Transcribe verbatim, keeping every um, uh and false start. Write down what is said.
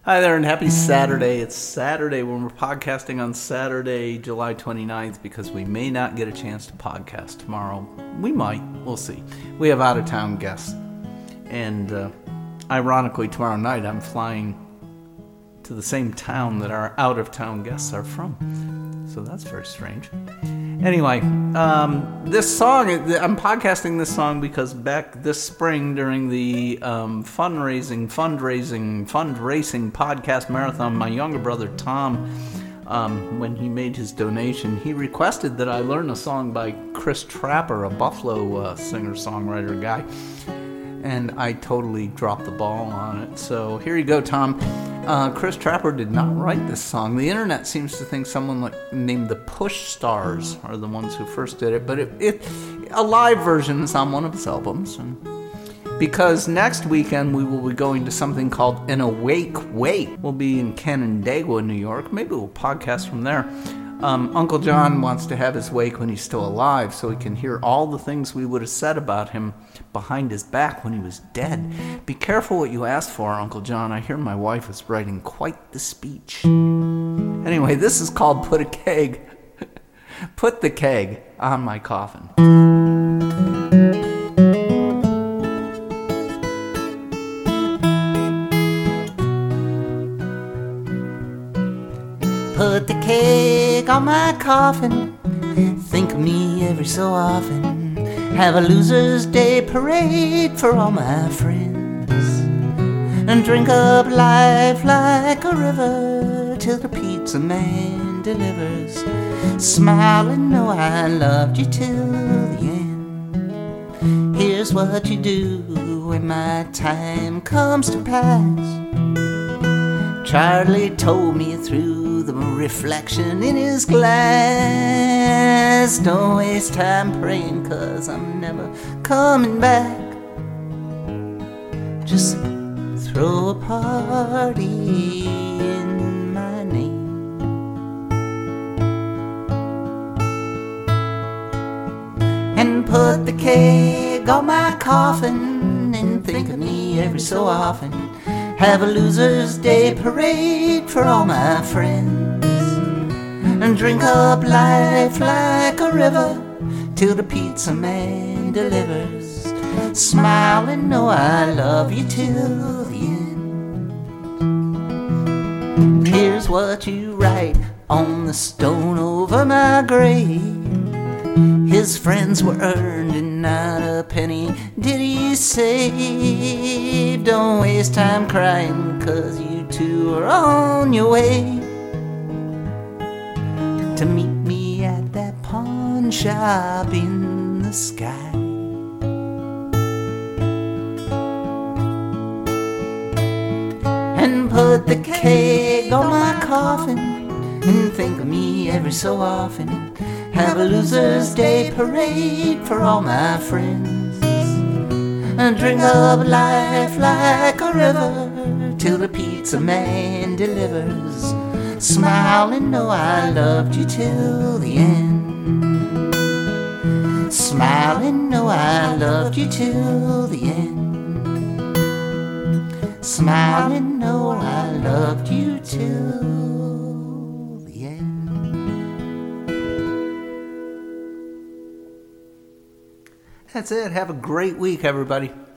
Hi there, and happy Saturday. It's Saturday when we're podcasting on Saturday, July twenty-ninth, because we may not get a chance to podcast tomorrow. We might. We'll see. We have out-of-town guests. And uh, ironically, tomorrow night I'm flying to the same town that our out-of-town guests are from. So that's very strange. Anyway, um, this song, I'm podcasting this song because back this spring during the um, fundraising, fundraising, fundraising podcast marathon, my younger brother Tom, um, when he made his donation, he requested that I learn a song by Chris Trapper, a Buffalo uh, singer-songwriter guy. And I totally dropped the ball on it. So here you go, Tom. Uh, Chris Trapper did not write this song. The internet seems to think someone like, named the Push Stars are the ones who first did it. But it, it a live version is on one of his albums. And because next weekend we will be going to something called An Awake Wake. We'll be in Canandaigua, New York. Maybe we'll podcast from there. Um, Uncle John wants to have his wake when he's still alive so he can hear all the things we would have said about him behind his back when he was dead. Be careful what you ask for, Uncle John. I hear my wife is writing quite the speech. Anyway, this is called Put a Keg. Put the Keg on My Coffin. Put the keg on my coffin. Think of me every so often. Have a loser's day parade for all my friends. And drink up life like a river till the pizza man delivers. Smile and know I loved you till the end. Here's what you do when my time comes to pass. Charlie told me through the reflection in his glass. Don't waste time praying, cause I'm never coming back. Just throw a party in my name. And put the keg on my coffin. And think of me every so often. Have a loser's day parade for all my friends. And drink up life like a river till the pizza man delivers. Smile and know I love you till the end. Here's what you write on the stone over my grave. His friends were earned and not a penny did he save. Don't waste time crying, cause you two are on your way to meet me at that pawn shop in the sky. And put the keg on my coffin. And think of me every so often. Have a loser's day parade for all my friends. And drink up life like a river till the pizza man delivers. Smile and know I loved you till the end. Smile and know I loved you till the end. Smile and know I loved you till the end. That's it. Have a great week, everybody.